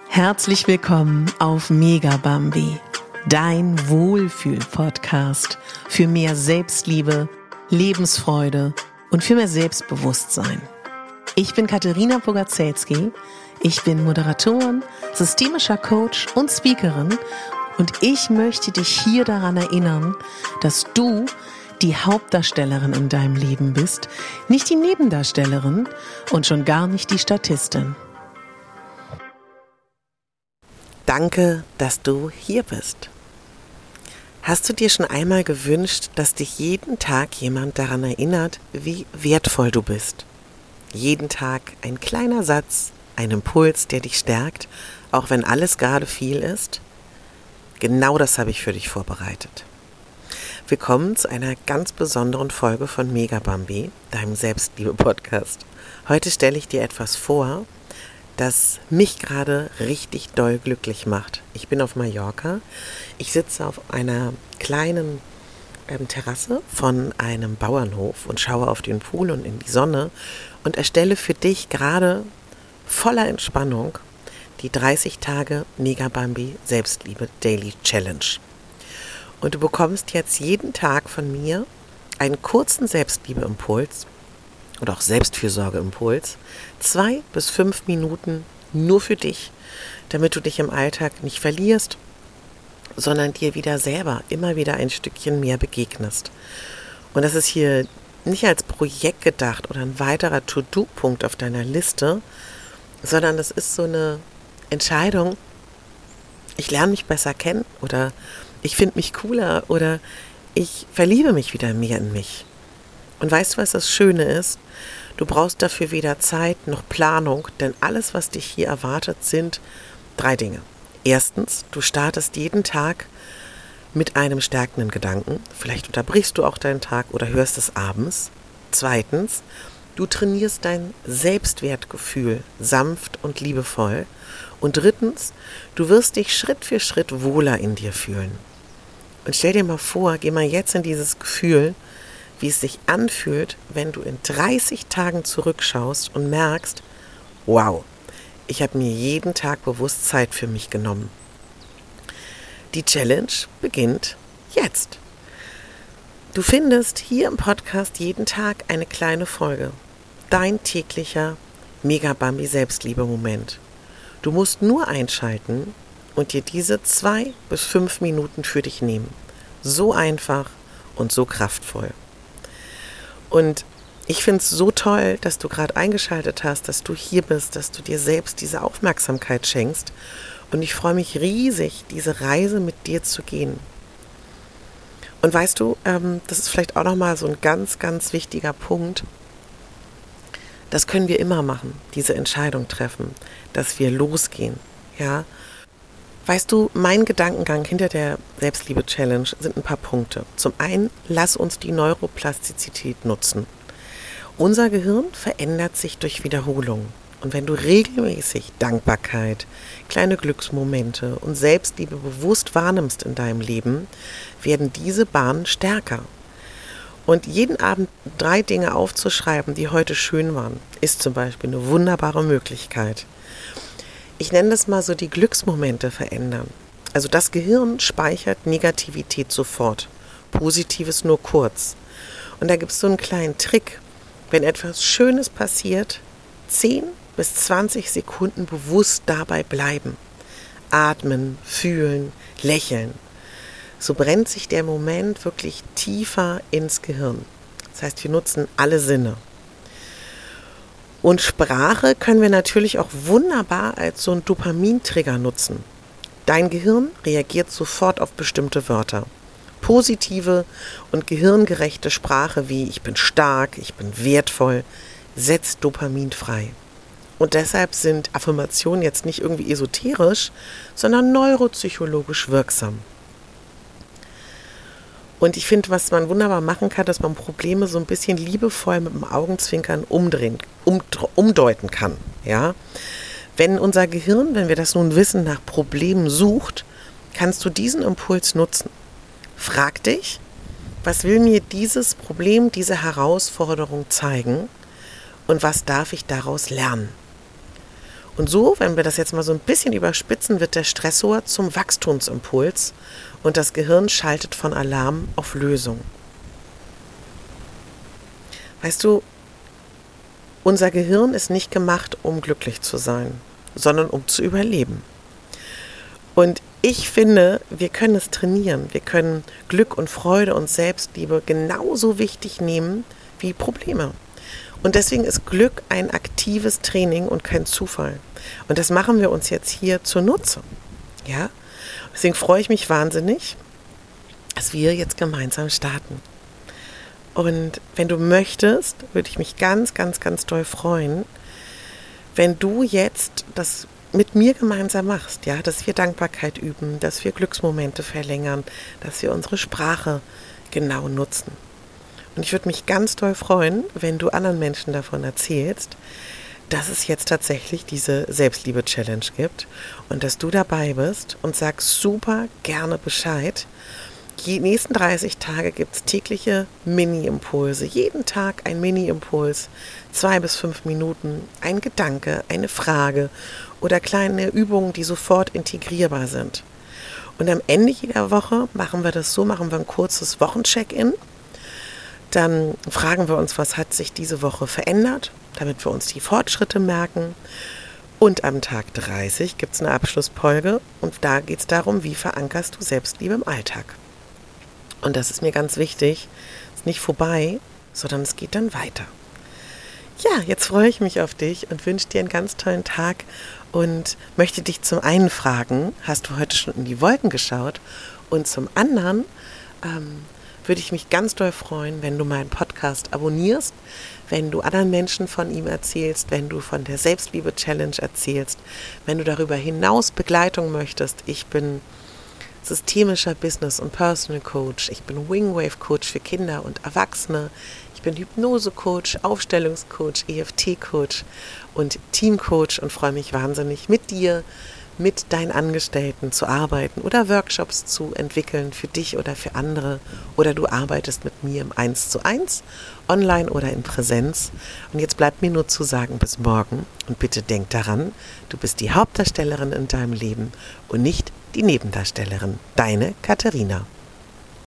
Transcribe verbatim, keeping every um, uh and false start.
Herzlich willkommen auf Megabambi, dein Wohlfühl-Podcast für mehr Selbstliebe, Lebensfreude und für mehr Selbstbewusstsein. Ich bin Katharina Bogaczewski, ich bin Moderatorin, systemischer Coach und Speakerin und ich möchte dich hier daran erinnern, dass du die Hauptdarstellerin in deinem Leben bist, nicht die Nebendarstellerin und schon gar nicht die Statistin. Danke, dass du hier bist. Hast du dir schon einmal gewünscht, dass dich jeden Tag jemand daran erinnert, wie wertvoll du bist? Jeden Tag ein kleiner Satz, ein Impuls, der dich stärkt, auch wenn alles gerade viel ist? Genau das habe ich für dich vorbereitet. Willkommen zu einer ganz besonderen Folge von Megabambi, deinem Selbstliebe-Podcast. Heute stelle ich dir etwas vor, das mich gerade richtig doll glücklich macht. Ich bin auf Mallorca. Ich sitze auf einer kleinen ähm, Terrasse von einem Bauernhof und schaue auf den Pool und in die Sonne und erstelle für dich gerade voller Entspannung die dreißig Tage Megabambi Selbstliebe Daily Challenge. Und du bekommst jetzt jeden Tag von mir einen kurzen Selbstliebe-Impuls oder auch Selbstfürsorge-Impuls, zwei bis fünf Minuten nur für dich, damit du dich im Alltag nicht verlierst, sondern dir wieder selber immer wieder ein Stückchen mehr begegnest. Und das ist hier nicht als Projekt gedacht oder ein weiterer To-Do-Punkt auf deiner Liste, sondern das ist so eine Entscheidung, ich lerne mich besser kennen oder ich finde mich cooler oder ich verliebe mich wieder mehr in mich. Und weißt du, was das Schöne ist? Du brauchst dafür weder Zeit noch Planung, denn alles, was dich hier erwartet, sind drei Dinge. Erstens, du startest jeden Tag mit einem stärkenden Gedanken. Vielleicht unterbrichst du auch deinen Tag oder hörst es abends. Zweitens, du trainierst dein Selbstwertgefühl sanft und liebevoll. Und drittens, du wirst dich Schritt für Schritt wohler in dir fühlen. Und stell dir mal vor, geh mal jetzt in dieses Gefühl, wie es sich anfühlt, wenn du in dreißig Tagen zurückschaust und merkst, wow, ich habe mir jeden Tag bewusst Zeit für mich genommen. Die Challenge beginnt jetzt. Du findest hier im Podcast jeden Tag eine kleine Folge. Dein täglicher Megabambi Selbstliebe-Moment. Du musst nur einschalten und dir diese zwei bis fünf Minuten für dich nehmen. So einfach und so kraftvoll. Und ich finde es so toll, dass du gerade eingeschaltet hast, dass du hier bist, dass du dir selbst diese Aufmerksamkeit schenkst. Und ich freue mich riesig, diese Reise mit dir zu gehen. Und weißt du, ähm, das ist vielleicht auch nochmal so ein ganz, ganz wichtiger Punkt. Das können wir immer machen, diese Entscheidung treffen, dass wir losgehen. Ja? Weißt du, mein Gedankengang hinter der Selbstliebe-Challenge sind ein paar Punkte. Zum einen, lass uns die Neuroplastizität nutzen. Unser Gehirn verändert sich durch Wiederholung. Und wenn du regelmäßig Dankbarkeit, kleine Glücksmomente und Selbstliebe bewusst wahrnimmst in deinem Leben, werden diese Bahnen stärker. Und jeden Abend drei Dinge aufzuschreiben, die heute schön waren, ist zum Beispiel eine wunderbare Möglichkeit. Ich nenne das mal so die Glücksmomente verändern. Also das Gehirn speichert Negativität sofort, Positives nur kurz. Und da gibt es so einen kleinen Trick. Wenn etwas Schönes passiert, zehn bis zwanzig Sekunden bewusst dabei bleiben. Atmen, fühlen, lächeln. So brennt sich der Moment wirklich tiefer ins Gehirn. Das heißt, wir nutzen alle Sinne. Und Sprache können wir natürlich auch wunderbar als so einen Dopamintrigger nutzen. Dein Gehirn reagiert sofort auf bestimmte Wörter. Positive und gehirngerechte Sprache wie ich bin stark, ich bin wertvoll, setzt Dopamin frei. Und deshalb sind Affirmationen jetzt nicht irgendwie esoterisch, sondern neuropsychologisch wirksam. Und ich finde, was man wunderbar machen kann, dass man Probleme so ein bisschen liebevoll mit dem Augenzwinkern umdrehen, um, umdeuten kann. Ja? Wenn unser Gehirn, wenn wir das nun wissen, nach Problemen sucht, kannst du diesen Impuls nutzen. Frag dich, was will mir dieses Problem, diese Herausforderung zeigen und was darf ich daraus lernen? Und so, wenn wir das jetzt mal so ein bisschen überspitzen, wird der Stressor zum Wachstumsimpuls und das Gehirn schaltet von Alarm auf Lösung. Weißt du, unser Gehirn ist nicht gemacht, um glücklich zu sein, sondern um zu überleben. Und ich finde, wir können es trainieren. Wir können Glück und Freude und Selbstliebe genauso wichtig nehmen wie Probleme. Und deswegen ist Glück ein aktives Training und kein Zufall. Und das machen wir uns jetzt hier zunutze. Ja? Deswegen freue ich mich wahnsinnig, dass wir jetzt gemeinsam starten. Und wenn du möchtest, würde ich mich ganz, ganz, ganz doll freuen, wenn du jetzt das mit mir gemeinsam machst, ja, dass wir Dankbarkeit üben, dass wir Glücksmomente verlängern, dass wir unsere Sprache genau nutzen. Und ich würde mich ganz doll freuen, wenn du anderen Menschen davon erzählst, dass es jetzt tatsächlich diese Selbstliebe-Challenge gibt und dass du dabei bist und sagst super gerne Bescheid. Die nächsten dreißig Tage gibt es tägliche Mini-Impulse. Jeden Tag ein Mini-Impuls, zwei bis fünf Minuten, ein Gedanke, eine Frage oder kleine Übungen, die sofort integrierbar sind. Und am Ende jeder Woche machen wir das so, machen wir ein kurzes Wochencheck-in. Dann fragen wir uns, was hat sich diese Woche verändert, damit wir uns die Fortschritte merken. Und am Tag dreißig gibt es eine Abschlussfolge und da geht es darum, wie verankerst du Selbstliebe im Alltag. Und das ist mir ganz wichtig, ist nicht vorbei, sondern es geht dann weiter. Ja, jetzt freue ich mich auf dich und wünsche dir einen ganz tollen Tag und möchte dich zum einen fragen, hast du heute schon in die Wolken geschaut? Und zum anderen ähm, würde ich mich ganz doll freuen, wenn du meinen Podcast abonnierst, wenn du anderen Menschen von ihm erzählst, wenn du von der Selbstliebe-Challenge erzählst, wenn du darüber hinaus Begleitung möchtest. Ich bin systemischer Business- und Personal Coach. Ich bin Wingwave Coach für Kinder und Erwachsene. Ich bin Hypnose-Coach, Aufstellungscoach, E F T-Coach und Teamcoach und freue mich wahnsinnig, mit dir, mit deinen Angestellten zu arbeiten oder Workshops zu entwickeln für dich oder für andere. Oder du arbeitest mit mir im eins zu eins, online oder in Präsenz. Und jetzt bleibt mir nur zu sagen, bis morgen. Und bitte denk daran, du bist die Hauptdarstellerin in deinem Leben und nicht die Nebendarstellerin. Deine Katharina.